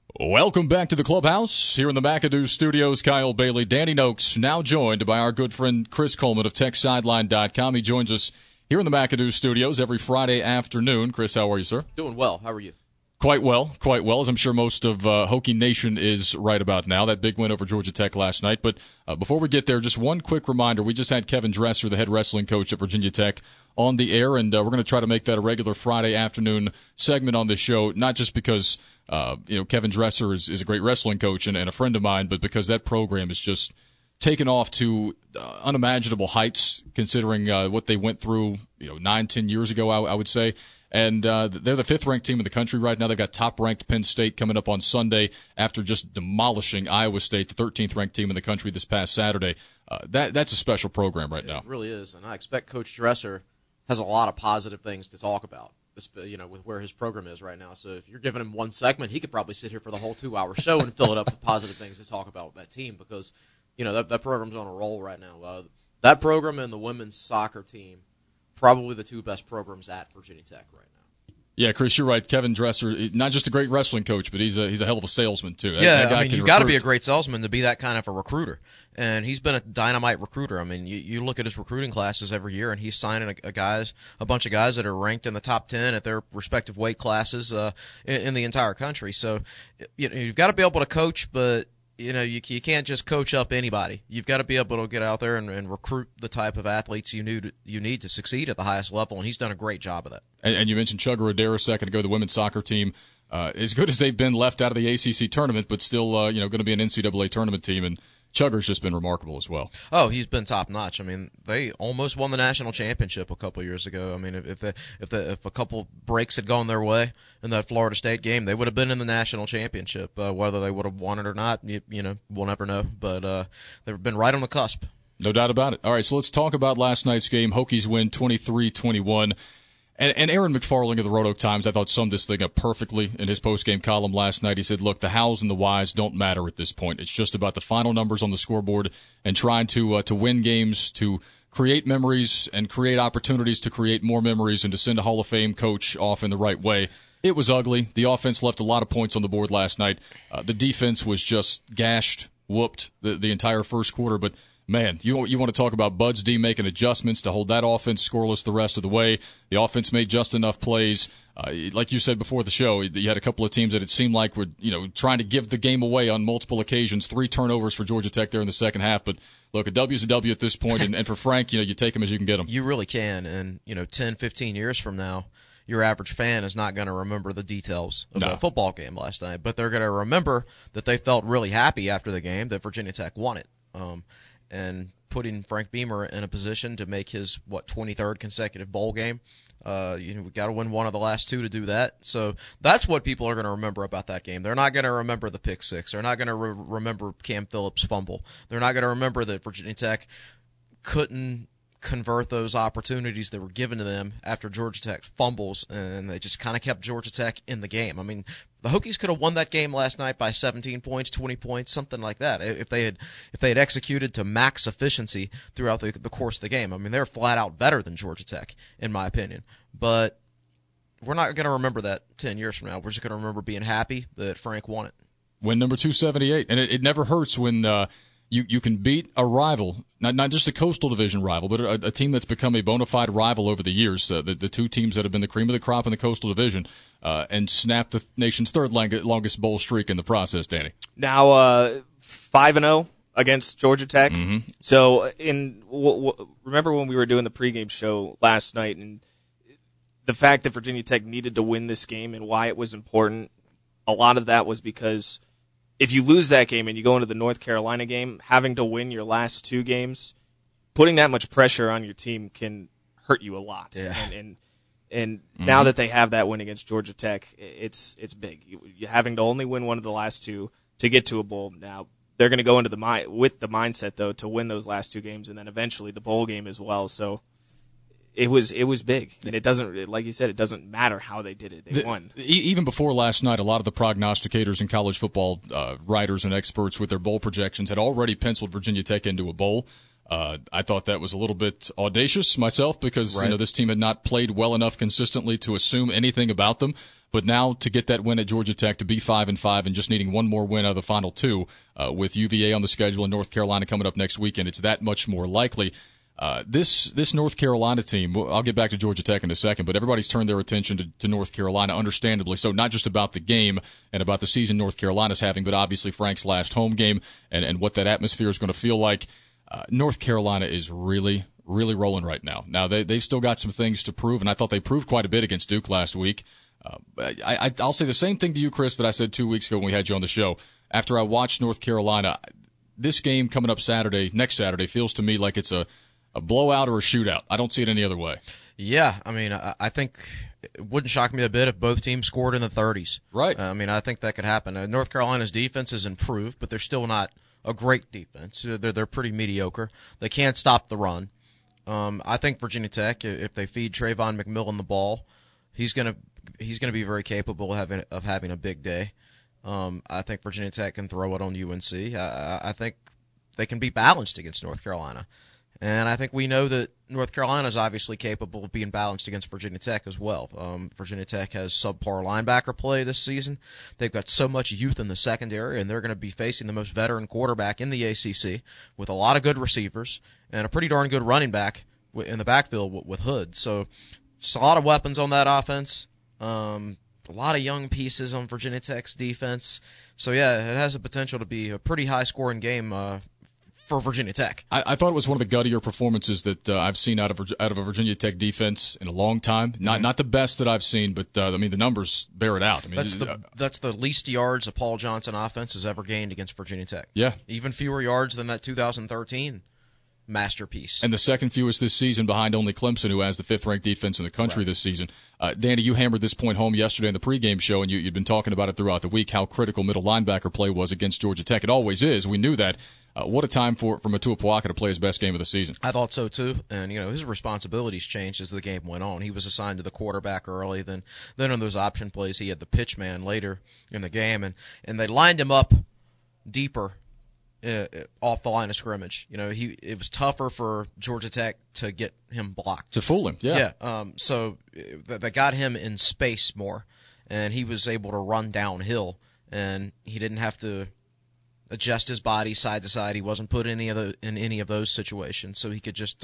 Welcome back to the clubhouse. Here in the McAdoo studios, Kyle Bailey, Danny Noakes, now joined by our good friend Chris Coleman of TechSideline.com. He joins us here in the McAdoo studios every Friday afternoon. Chris, how are you, sir? Doing well. How are you? Quite well, as I'm sure most of Hokie Nation is right about now. That big win over Georgia Tech last night. But before we get there, just one quick reminder. We just had Kevin Dresser, the head wrestling coach at Virginia Tech, on the air, and we're going to try to make that a regular Friday afternoon segment on this show, not just because Kevin Dresser is a great wrestling coach and a friend of mine, but because that program is just taken off to unimaginable heights, considering what they went through 9-10 years ago, I would say. And they're the fifth-ranked team in the country right now. They've got top-ranked Penn State coming up on Sunday after just demolishing Iowa State, the 13th-ranked team in the country, this past Saturday. That's a special program right now. It really is, and I expect Coach Dresser has a lot of positive things to talk about, with where his program is right now. So if you're giving him one segment, he could probably sit here for the whole 2-hour show and fill it up with positive things to talk about with that team because, that program's on a roll right now. That program and the women's soccer team, probably the two best programs at Virginia Tech right now. Yeah, Chris, you're right. Kevin Dresser, not just a great wrestling coach, but he's a hell of a salesman too. You've got to be a great salesman to be that kind of a recruiter. And he's been a dynamite recruiter. I mean, you look at his recruiting classes every year, and he's signing a bunch of guys that are ranked in the top 10 at their respective weight classes in the entire country. So you've got to be able to coach, but you can't just coach up anybody. You've got to be able to get out there and recruit the type of athletes you need to succeed at the highest level, and he's done a great job of that. And you mentioned Chugga Radera a second ago, the women's soccer team. As good as they've been left out of the ACC tournament, but still going to be an NCAA tournament team, and Chugger's just been remarkable as well. Oh, he's been top notch. I mean, they almost won the national championship a couple of years ago. I mean, if a couple breaks had gone their way in that Florida State game, they would have been in the national championship. Whether they would have won it or not, we'll never know. But they've been right on the cusp. No doubt about it. All right, so let's talk about last night's game. Hokies win 23-21. And Aaron McFarling of the Road Oak Times, I thought, summed this thing up perfectly in his post-game column last night. He said, look, the hows and the whys don't matter at this point. It's just about the final numbers on the scoreboard and trying to win games, to create memories and create opportunities to create more memories and to send a Hall of Fame coach off in the right way. It was ugly. The offense left a lot of points on the board last night. The defense was just gashed, whooped the entire first quarter, but man, you want to talk about Buds D making adjustments to hold that offense scoreless the rest of the way. The offense made just enough plays. Like you said before the show, you had a couple of teams that it seemed like were trying to give the game away on multiple occasions. 3 turnovers for Georgia Tech there in the second half. But look, a W's a W at this point, and for Frank, you take them as you can get them. You really can, and 10, 15 years from now, your average fan is not going to remember the details of the football game last night, but they're going to remember that they felt really happy after the game that Virginia Tech won it. And putting Frank Beamer in a position to make his 23rd consecutive bowl game. We got to win one of the last 2 to do that. So that's what people are going to remember about that game. They're not going to remember the pick six. They're not going to remember Cam Phillips' fumble. They're not going to remember that Virginia Tech couldn't convert those opportunities that were given to them after Georgia Tech fumbles, and they just kind of kept Georgia Tech in the game. I mean, the Hokies could have won that game last night by 17 points, 20 points, something like that, if they had executed to max efficiency throughout the course of the game. I mean, they're flat out better than Georgia Tech, in my opinion. But we're not going to remember that 10 years from now. We're just going to remember being happy that Frank won it. Win number 278, and it never hurts when you can beat a rival, not just a Coastal Division rival, but a team that's become a bona fide rival over the years, the 2 teams that have been the cream of the crop in the Coastal Division, and snap the nation's third longest bowl streak in the process, Danny. Now 5-0 against Georgia Tech. Mm-hmm. So remember when we were doing the pregame show last night, and the fact that Virginia Tech needed to win this game and why it was important, a lot of that was because if you lose that game and you go into the North Carolina game, having to win your last 2 games, putting that much pressure on your team can hurt you a lot. Yeah. And now that they have that win against Georgia Tech, it's big. You're having to only win one of the last 2 to get to a bowl. Now they're going to go into with the mindset though to win those last 2 games and then eventually the bowl game as well. So it was big, and it doesn't, like you said, it doesn't matter how they did it. They won. Even before last night, a lot of the prognosticators and college football writers and experts with their bowl projections had already penciled Virginia Tech into a bowl. I thought that was a little bit audacious myself because this team had not played well enough consistently to assume anything about them. But now to get that win at Georgia Tech, to be 5-5 and just needing one more win out of the final two, with UVA on the schedule and North Carolina coming up next weekend, it's that much more likely. This North Carolina team, I'll get back to Georgia Tech in a second, but everybody's turned their attention to North Carolina, understandably so, not just about the game and about the season North Carolina's having, but obviously Frank's last home game and what that atmosphere is going to feel like. North Carolina is really, really rolling right now. Now, they've still got some things to prove, and I thought they proved quite a bit against Duke last week. I'll say the same thing to you, Chris, that I said 2 weeks ago when we had you on the show. After I watched North Carolina, this game coming up next Saturday, feels to me like it's a blowout or a shootout. I don't see it any other way. Yeah, I mean, I think it wouldn't shock me a bit if both teams scored in the 30s. Right. I mean, I think that could happen. North Carolina's defense has improved, but they're still not a great defense. They're pretty mediocre. They can't stop the run. I think Virginia Tech, if they feed Trayvon McMillan the ball, he's gonna be very capable of having a big day. I think Virginia Tech can throw it on UNC. I think they can be balanced against North Carolina. And I think we know that North Carolina is obviously capable of being balanced against Virginia Tech as well. Virginia Tech has subpar linebacker play this season. They've got so much youth in the secondary, and they're going to be facing the most veteran quarterback in the ACC with a lot of good receivers and a pretty darn good running back in the backfield with Hood. So just a lot of weapons on that offense. A lot of young pieces on Virginia Tech's defense. So, yeah, it has the potential to be a pretty high-scoring game for Virginia Tech. I thought it was one of the guttier performances that I've seen out of a Virginia Tech defense in a long time. Not the best that I've seen, but I mean the numbers bear it out. I mean, that's the least yards a Paul Johnson offense has ever gained against Virginia Tech. Yeah, even fewer yards than that 2013 masterpiece. And the second fewest this season behind only Clemson, who has the fifth-ranked defense in the country this season. Danny, you hammered this point home yesterday in the pregame show, and you'd been talking about it throughout the week, how critical middle linebacker play was against Georgia Tech. It always is. We knew that. What a time for Matua Puaka to play his best game of the season. I thought so, too. And, his responsibilities changed as the game went on. He was assigned to the quarterback early. Then on those option plays, he had the pitch man later in the game. And they lined him up deeper off the line of scrimmage. It was tougher for Georgia Tech to get him blocked. To fool him, yeah. Yeah. So they got him in space more, and he was able to run downhill, and he didn't have to adjust his body side to side. He wasn't put in any of those situations, so he could just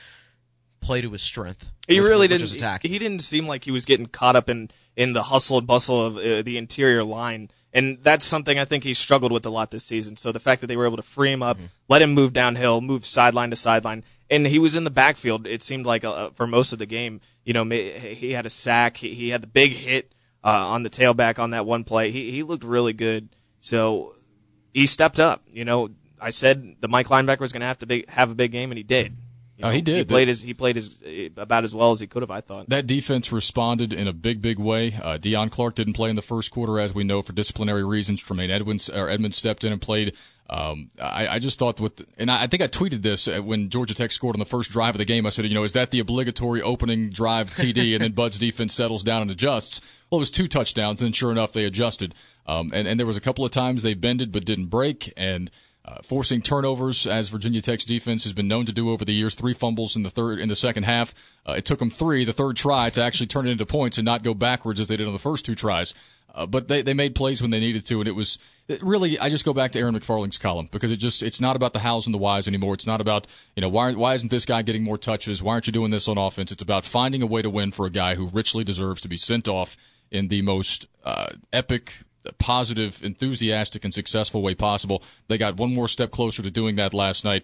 play to his strength. He really didn't. He didn't seem like he was getting caught up in the hustle and bustle of the interior line. And that's something I think he struggled with a lot this season. So the fact that they were able to free him up, let him move downhill, move sideline to sideline, and he was in the backfield, it seemed like for most of the game. He had a sack. He had the big hit on the tailback on that one play. He looked really good. So he stepped up. I said the Mike linebacker was going to have to have a big game, and he did. He did. He played about as well as he could have, I thought. That defense responded in a big way. Deion Clark didn't play in the first quarter, as we know, for disciplinary reasons. Tremaine Edmonds stepped in and played. I just thought and I think I tweeted this when Georgia Tech scored on the first drive of the game. I said, is that the obligatory opening drive TD? And then Bud's defense settles down and adjusts. Well, it was 2 touchdowns, and sure enough, they adjusted. And there was a couple of times they bended but didn't break, and forcing turnovers, as Virginia Tech's defense has been known to do over the years. 3 fumbles in the second half. It took them 3, the third try, to actually turn it into points and not go backwards as they did on the first 2 tries. But they made plays when they needed to, and really, I just go back to Aaron McFarling's column, because it's not about the hows and the whys anymore. It's not about, why isn't this guy getting more touches? Why aren't you doing this on offense? It's about finding a way to win for a guy who richly deserves to be sent off in the most epic, positive, enthusiastic, and successful way possible. They got one more step closer to doing that last night.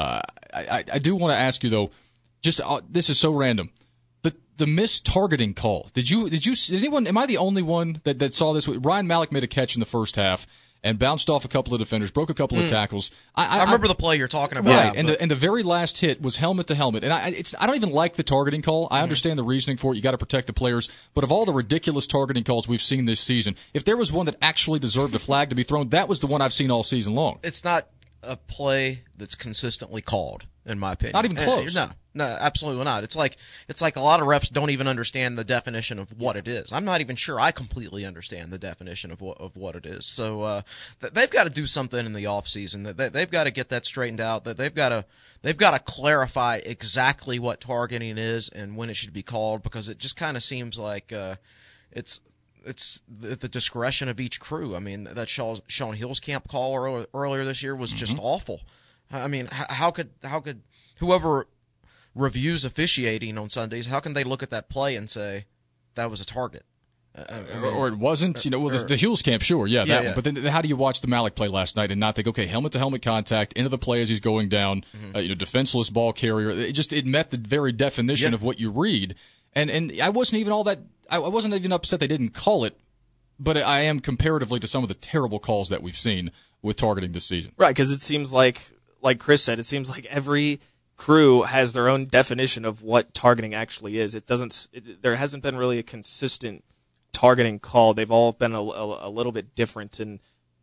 I do want to ask you, though, this is so random. The missed targeting call. Did anyone? Am I the only one that saw this? Ryan Malik made a catch in the first half and bounced off a couple of defenders, broke a couple of tackles. I remember the play you're talking about. Right, and the very last hit was helmet to helmet. And I don't even like the targeting call. I understand the reasoning for it. You got to protect the players. But of all the ridiculous targeting calls we've seen this season, if there was one that actually deserved a flag to be thrown, that was the one I've seen all season long. It's not a play that's consistently called. in my opinion. Not even close. No, absolutely not. It's like a lot of refs don't even understand the definition of what it is. I'm not even sure I completely understand the definition of what it is. So they've got to do something in the off season. They've got to get that straightened out. That they've got to clarify exactly what targeting is and when it should be called, because it just kind of seems like it's the discretion of each crew. I mean, that Sean Hillscamp call earlier this year was just awful. I mean, how could whoever reviews officiating on Sundays, how can they look at that play and say that was a target? Or it wasn't, the Hillscamp, sure, yeah, that one. But then how do you watch the Malik play last night and not think, okay, helmet-to-helmet contact, into the play as he's going down, defenseless ball carrier. It met the very definition of what you read. And I wasn't even I wasn't even upset they didn't call it, but I am comparatively to some of the terrible calls that we've seen with targeting this season. Right, because it seems like Chris said, it seems like every crew has their own definition of what targeting actually is. There hasn't been really a consistent targeting call. They've all been a little bit different, and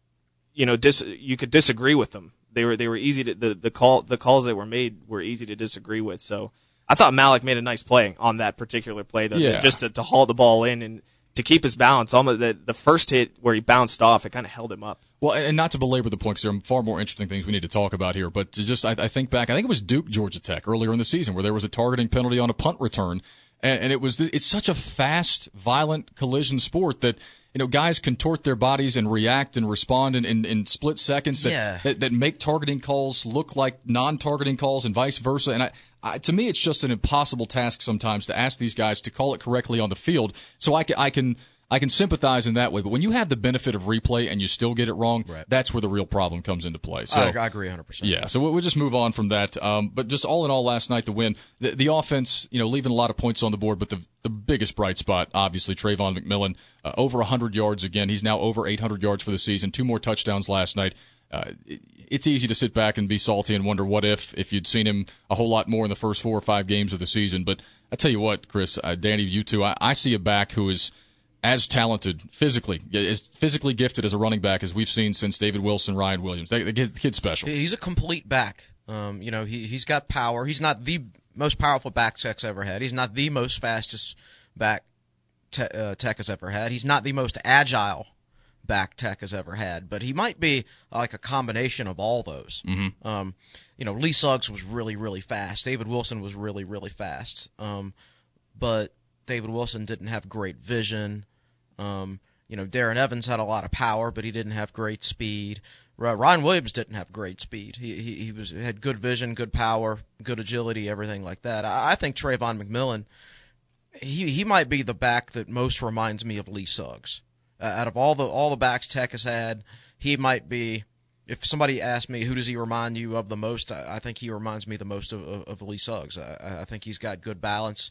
you could disagree with them. They were easy to the calls that were made were easy to disagree with. So I thought Malik made a nice play on that particular play, though, just to haul the ball in and to keep his balance. Almost the first hit where he bounced off, it kind of held him up. Well, and not to belabor the point, because there are far more interesting things we need to talk about here, but I think back, I think it was Duke, Georgia Tech earlier in the season where there was a targeting penalty on a punt return, and it's such a fast, violent collision sport that guys contort their bodies and react and respond in split seconds that make targeting calls look like non-targeting calls and vice versa. And to me, it's just an impossible task sometimes to ask these guys to call it correctly on the field. So I can sympathize in that way. But when you have the benefit of replay and you still get it wrong, that's where the real problem comes into play. So I agree 100%. Yeah, so we'll just move on from that. But just all in all, last night, the win, the offense, leaving a lot of points on the board, but the biggest bright spot, obviously, Trayvon McMillan, over 100 yards again. He's now over 800 yards for the season, 2 more touchdowns last night. It's easy to sit back and be salty and wonder what if you'd seen him a whole lot more in the first 4 or 5 games of the season. But I tell you what, Chris, Danny, you too, I see a back who is as talented, physically gifted as a running back as we've seen since David Wilson, Ryan Williams. The kid's special. He's a complete back. He's got power. He's not the most powerful back Tech's ever had. He's not the most fastest back Tech has ever had. He's not the most agile back Tech has ever had, but he might be like a combination of all those. Lee Suggs was really, really fast. David Wilson was really, really fast. But David Wilson didn't have great vision. Darren Evans had a lot of power, but he didn't have great speed. Ryan Williams didn't have great speed. He had good vision, good power, good agility, everything like that. I think Trayvon McMillan, he might be the back that most reminds me of Lee Suggs. Out of all the backs Tech has had, he might be. If somebody asked me who does he remind you of the most, I think he reminds me the most of Lee Suggs. I think he's got good balance.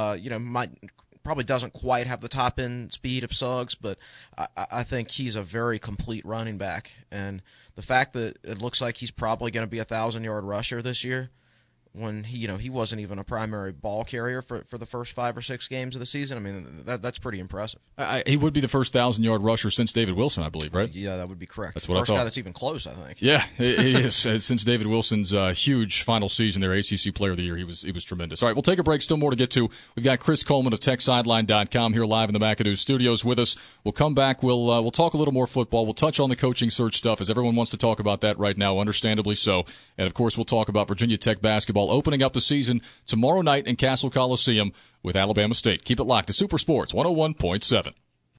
Probably doesn't quite have the top end speed of Suggs, but I think he's a very complete running back. And the fact that it looks like he's probably going to be a 1,000-yard rusher this year, when he wasn't even a primary ball carrier for the first 5 or 6 games of the season. I mean, that's pretty impressive. He would be the first 1,000-yard rusher since David Wilson, I believe, right? Yeah, that would be correct. That's what first I thought. Guy that's even close, I think. Yeah, he is. Since David Wilson's huge final season there, ACC Player of the Year, he was tremendous. All right, we'll take a break. Still more to get to. We've got Chris Coleman of TechSideline.com here live in the McAdoo studios with us. We'll come back. We'll talk a little more football. We'll touch on the coaching search stuff, as everyone wants to talk about that right now, understandably so. And, of course, we'll talk about Virginia Tech basketball opening up the season tomorrow night in Castle Coliseum with Alabama State. Keep it locked to Super Sports 101.7.